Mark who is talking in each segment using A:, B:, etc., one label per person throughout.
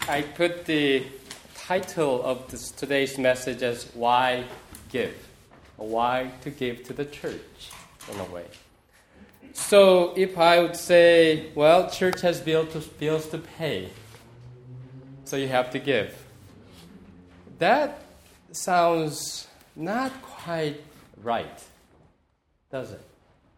A: I put the title of today's message as Why Give? Why to give to the church, in a way. So if I would say, well, church has bills to pay, so you have to give. That sounds not quite right, does it?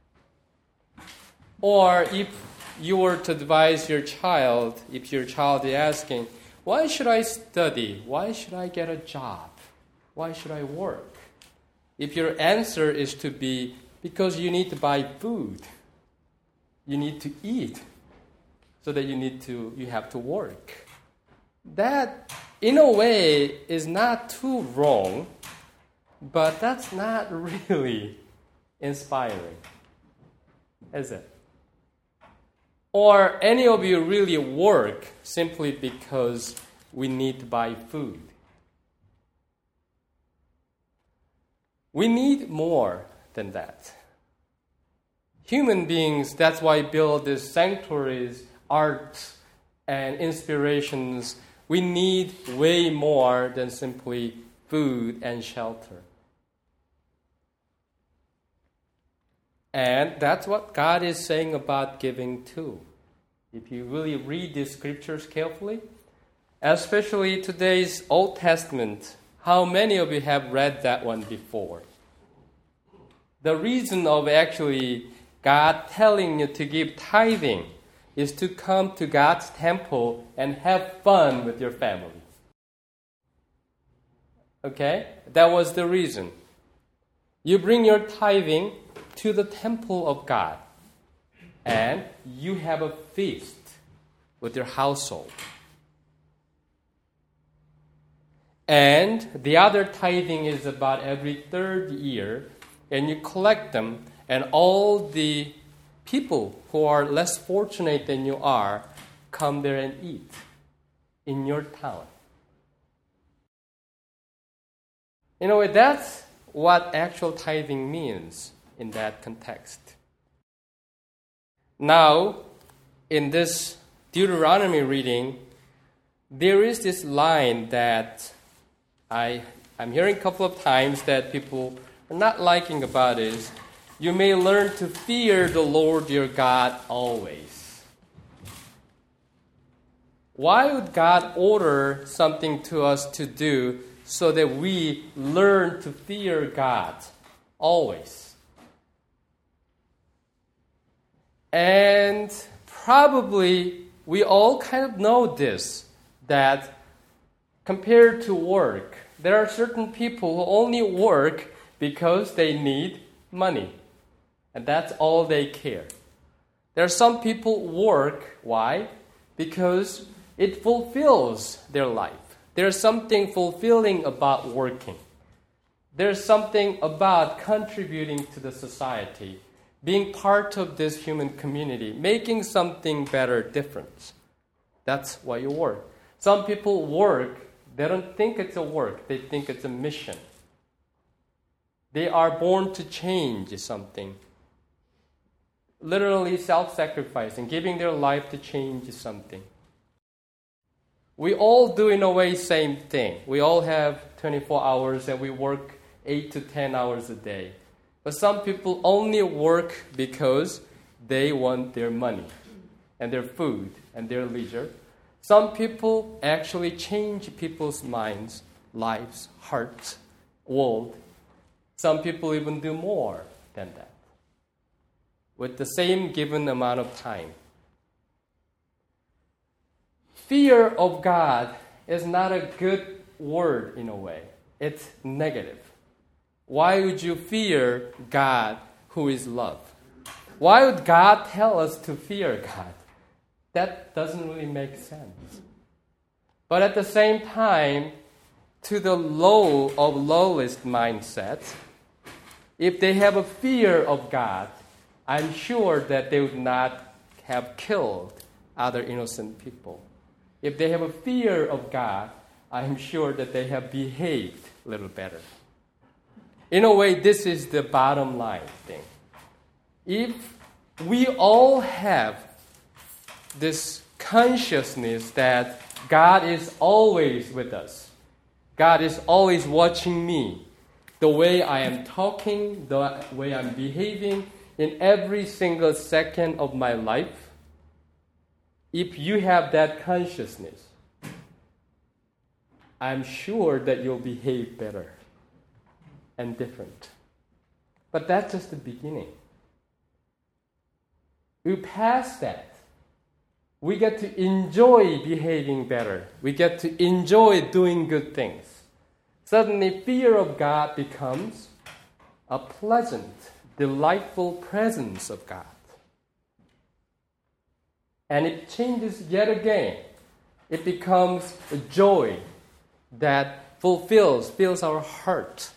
A: Or if you were to advise your child, if your child is asking, why should I study? Why should I get a job? Why should I work? If your answer is to be, because you need to buy food, you need to eat, so that you have to work. That, in a way, is not too wrong, but that's not really inspiring, is it? Or any of you really work simply because we need to buy food. We need more than that. Human beings, that's why we build these sanctuaries, art, and inspirations. We need way more than simply food and shelter. And that's what God is saying about giving too. If you really read the scriptures carefully, especially today's Old Testament, how many of you have read that one before? The reason of actually God telling you to give tithing is to come to God's temple and have fun with your family. Okay? That was the reason. You bring your tithing to the temple of God, and you have a feast with your household. And the other tithing is about every third year, and you collect them, and all the people who are less fortunate than you are come there and eat in your town. In a way, that's what actual tithing means in that context. Now, in this Deuteronomy reading, there is this line that I'm hearing a couple of times that people are not liking about is, you may learn to fear the Lord your God always. Why would God order something to us to do so that we learn to fear God always? And probably we all kind of know this, that compared to work, there are certain people who only work because they need money. And that's all they care. There are some people work, why? Because it fulfills their life. There's something fulfilling about working. There's something about contributing to the society, being part of this human community, making something better, different. That's why you work. Some people work, they don't think it's a work, they think it's a mission. They are born to change something. Literally self-sacrificing, giving their life to change something. We all do, in a way, same thing. We all have 24 hours and we work 8 to 10 hours a day. But some people only work because they want their money and their food and their leisure. Some people actually change people's minds, lives, hearts, world. Some people even do more than that with the same given amount of time. Fear of God is not a good word in a way. It's negative. Why would you fear God who is love? Why would God tell us to fear God? That doesn't really make sense. But at the same time, to the low of lowest mindset, if they have a fear of God, I'm sure that they would not have killed other innocent people. If they have a fear of God, I'm sure that they have behaved a little better. In a way, this is the bottom line thing. If we all have this consciousness that God is always with us. God is always watching me. The way I am talking, the way I'm behaving in every single second of my life. If you have that consciousness, I'm sure that you'll behave better and different. But that's just the beginning. We pass that. We get to enjoy behaving better. We get to enjoy doing good things. Suddenly, fear of God becomes a pleasant, delightful presence of God. And it changes yet again. It becomes a joy that fills our heart.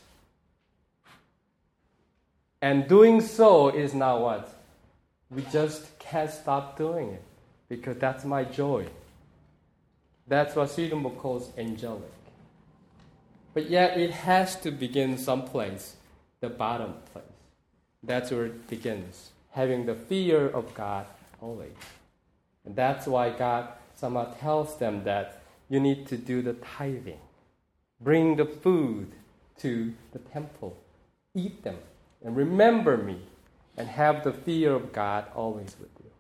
A: And doing so is now what? We just can't stop doing it because that's my joy. That's what Swedenborg calls angelic. But yet it has to begin someplace, the bottom place. That's where it begins, having the fear of God always. And that's why God somehow tells them that you need to do the tithing. Bring the food to the temple. Eat them and remember me and have the fear of God always with you.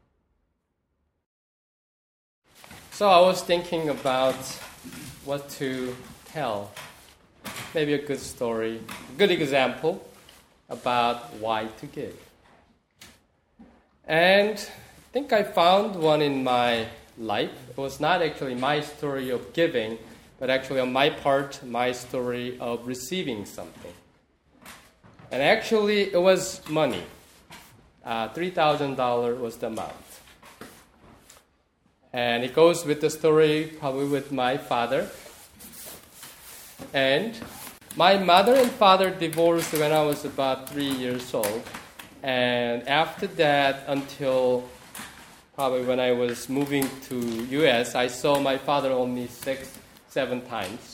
A: So I was thinking about what to tell. Maybe a good story, a good example about why to give. And I think I found one in my life. It was not actually my story of giving, but actually on my part, my story of receiving something. And actually, it was money. $3,000 was the amount. And it goes with the story probably with my father. And my mother and father divorced when I was about 3 years old. And after that, until probably when I was moving to U.S., I saw my father only 6-7 times.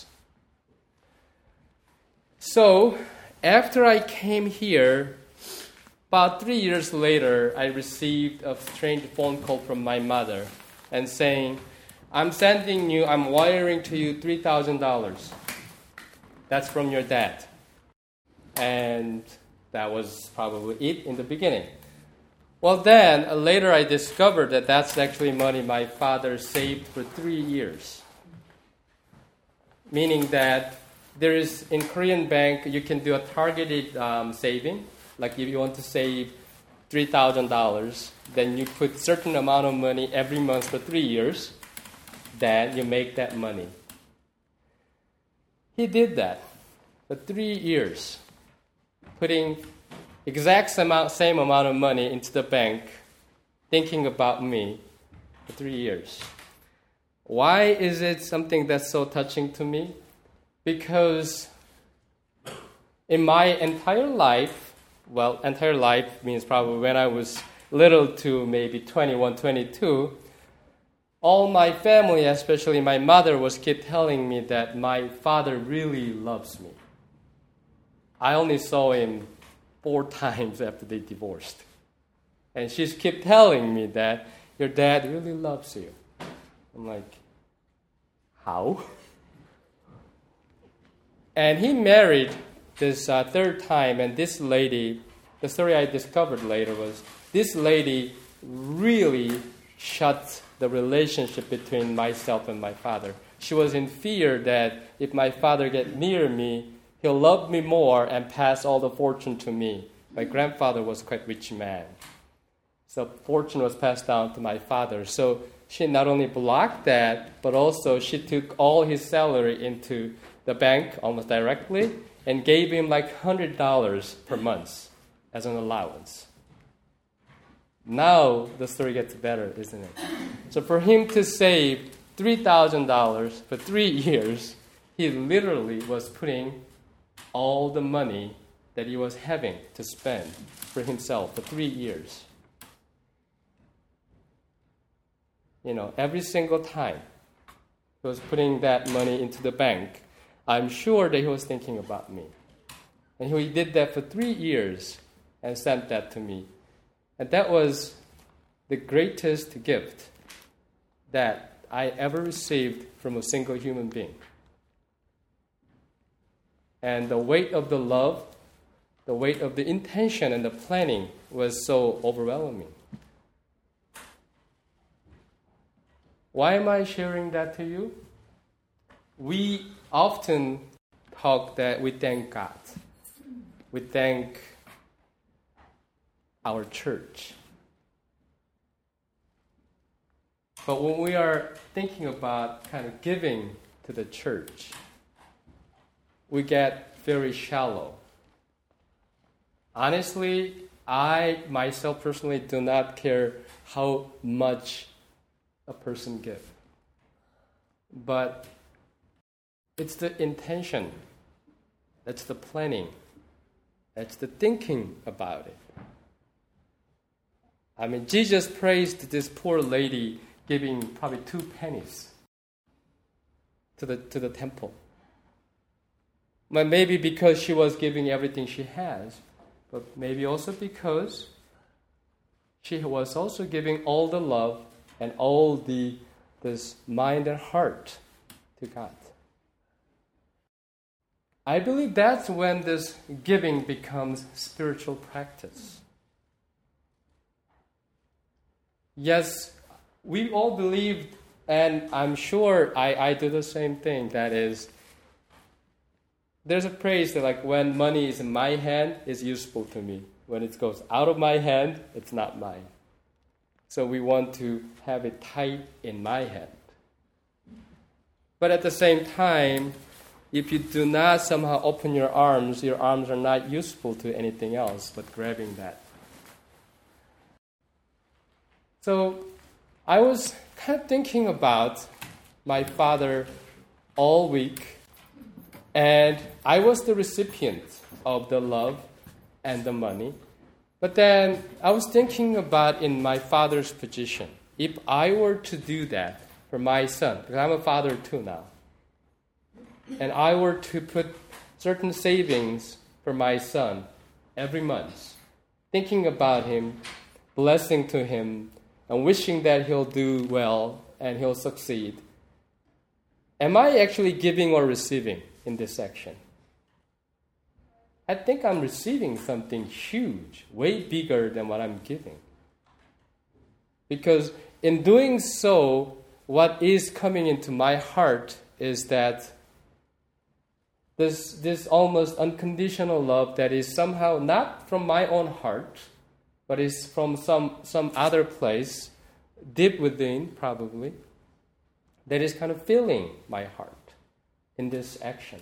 A: So after I came here, about 3 years later, I received a strange phone call from my mother and saying, I'm wiring to you $3,000. That's from your dad. And that was probably it in the beginning. Well, then, later I discovered that that's actually money my father saved for 3 years. Meaning that there is, in Korean bank, you can do a targeted saving. Like if you want to save $3,000, then you put certain amount of money every month for 3 years. Then you make that money. He did that for 3 years, putting same amount of money into the bank, thinking about me for 3 years. Why is it something that's so touching to me? Because in my entire life means probably when I was little to maybe 21, 22, all my family, especially my mother, keep telling me that my father really loves me. I only saw him 4 times after they divorced. And she's keep telling me that your dad really loves you. I'm like, how? And he married this 3rd time, and this lady, the story I discovered later was, this lady really shut the relationship between myself and my father. She was in fear that if my father gets near me, he'll love me more and pass all the fortune to me. My grandfather was quite a rich man. So fortune was passed down to my father. So she not only blocked that, but also she took all his salary into the bank almost directly and gave him like $100 per month as an allowance. Now the story gets better, isn't it? So for him to save $3,000 for 3 years, he literally was putting all the money that he was having to spend for himself for 3 years. Every single time he was putting that money into the bank, I'm sure that he was thinking about me. And he did that for 3 years and sent that to me. And that was the greatest gift that I ever received from a single human being. And the weight of the love, the weight of the intention and the planning was so overwhelming. Why am I sharing that to you? We often talk that we thank God. We thank our church. But when we are thinking about kind of giving to the church, we get very shallow. Honestly, I myself personally do not care how much a person gives. But it's the intention, it's the planning, it's the thinking about it. I mean, Jesus praised this poor lady giving probably 2 pennies to the temple. But maybe because she was giving everything she has, but maybe also because she was also giving all the love and all this mind and heart to God. I believe that's when this giving becomes spiritual practice. Yes, we all believe, and I'm sure I do the same thing, that is, there's a phrase that like when money is in my hand, it's useful to me. When it goes out of my hand, it's not mine. So we want to have it tight in my hand. But at the same time, if you do not somehow open your arms are not useful to anything else but grabbing that. So I was kind of thinking about my father all week, and I was the recipient of the love and the money. But then I was thinking about in my father's position, if I were to do that for my son, because I'm a father too now, and I were to put certain savings for my son every month, thinking about him, blessing to him, and wishing that he'll do well and he'll succeed, am I actually giving or receiving in this section? I think I'm receiving something huge, way bigger than what I'm giving. Because in doing so, what is coming into my heart is that this almost unconditional love that is somehow not from my own heart, but is from some other place, deep within probably, that is kind of filling my heart in this action.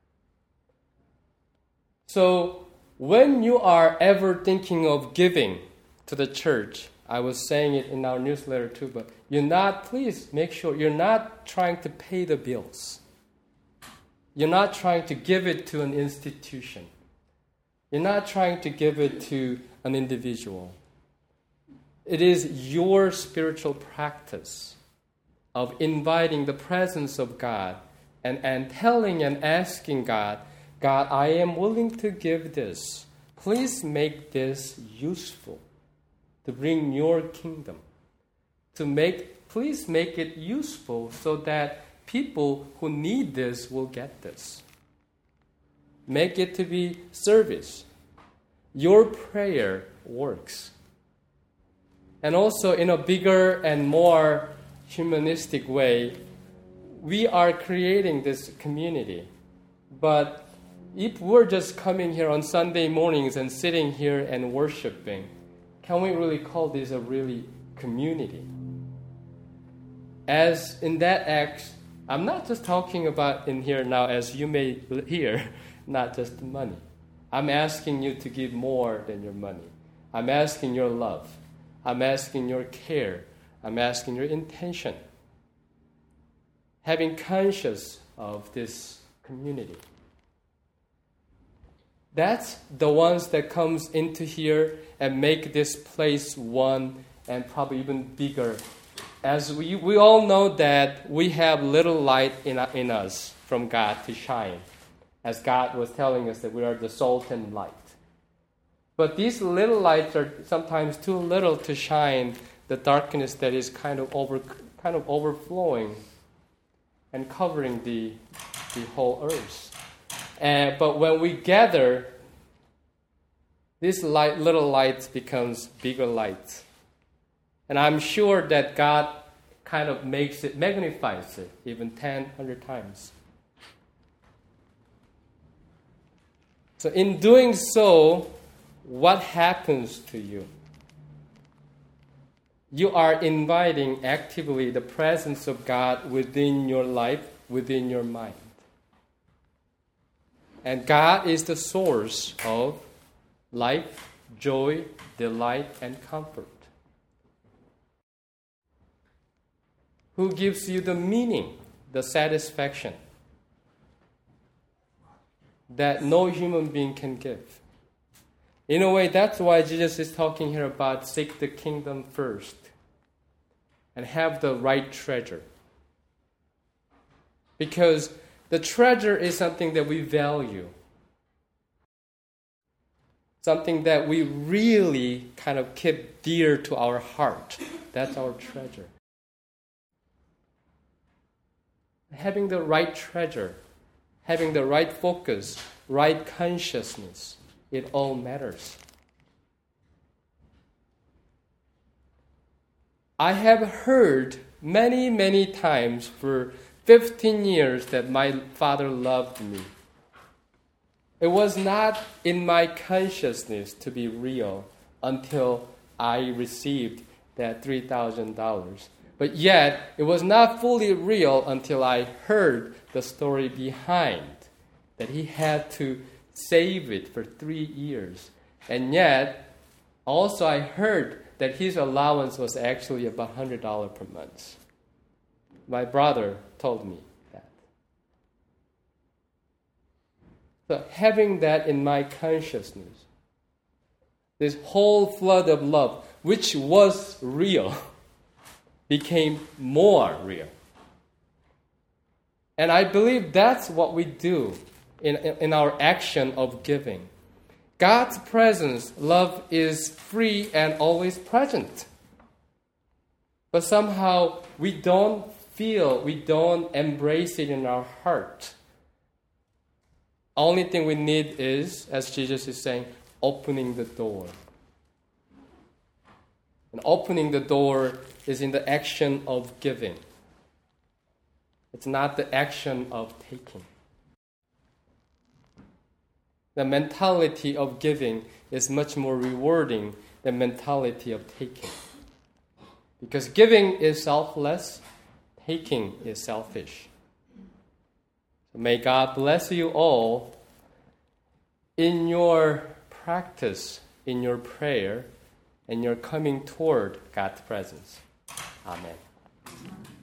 A: So when you are ever thinking of giving to the church, I was saying it in our newsletter too, but please make sure you're not trying to pay the bills. You're not trying to give it to an institution. You're not trying to give it to an individual. It is your spiritual practice of inviting the presence of God and telling and asking God, God, I am willing to give this. Please make this useful to bring your kingdom. Please make it useful so that people who need this will get this. Make it to be service. Your prayer works. And also in a bigger and more humanistic way, we are creating this community. But if we're just coming here on Sunday mornings and sitting here and worshiping, can we really call this a really community? As in that act, I'm not just talking about in here now, as you may hear, not just the money. I'm asking you to give more than your money. I'm asking your love. I'm asking your care. I'm asking your intention. Having conscious of this community. That's the ones that comes into here and make this place one and probably even bigger. As we all know that we have little light in us from God to shine. As God was telling us that we are the salt and light. But these little lights are sometimes too little to shine the darkness that is kind of kind of overflowing and covering the whole earth. But when we gather, this little light becomes bigger light. And I'm sure that God kind of magnifies it even 10, 100 times. So in doing so, what happens to you? You are inviting actively the presence of God within your life, within your mind. And God is the source of life, joy, delight, and comfort. Who gives you the meaning, the satisfaction that no human being can give. In a way, that's why Jesus is talking here about seek the kingdom first and have the right treasure. Because the treasure is something that we value, something that we really kind of keep dear to our heart. That's our treasure. Having the right treasure, having the right focus, right consciousness, it all matters. I have heard many, many times for 15 years that my father loved me. It was not in my consciousness to be real until I received that $3,000. But yet, it was not fully real until I heard the story behind, that he had to save it for 3 years. And yet, also I heard that his allowance was actually about $100 per month. My brother told me that. So having that in my consciousness, this whole flood of love, which was real, became more real. And I believe that's what we do in our action of giving. God's presence, love, is free and always present. But somehow we don't embrace it in our heart. Only thing we need is, as Jesus is saying, opening the door. And opening the door is in the action of giving. It's not the action of taking. The mentality of giving is much more rewarding than the mentality of taking. Because giving is selfless, taking is selfish. So may God bless you all in your practice, in your prayer, and your coming toward God's presence. Amen.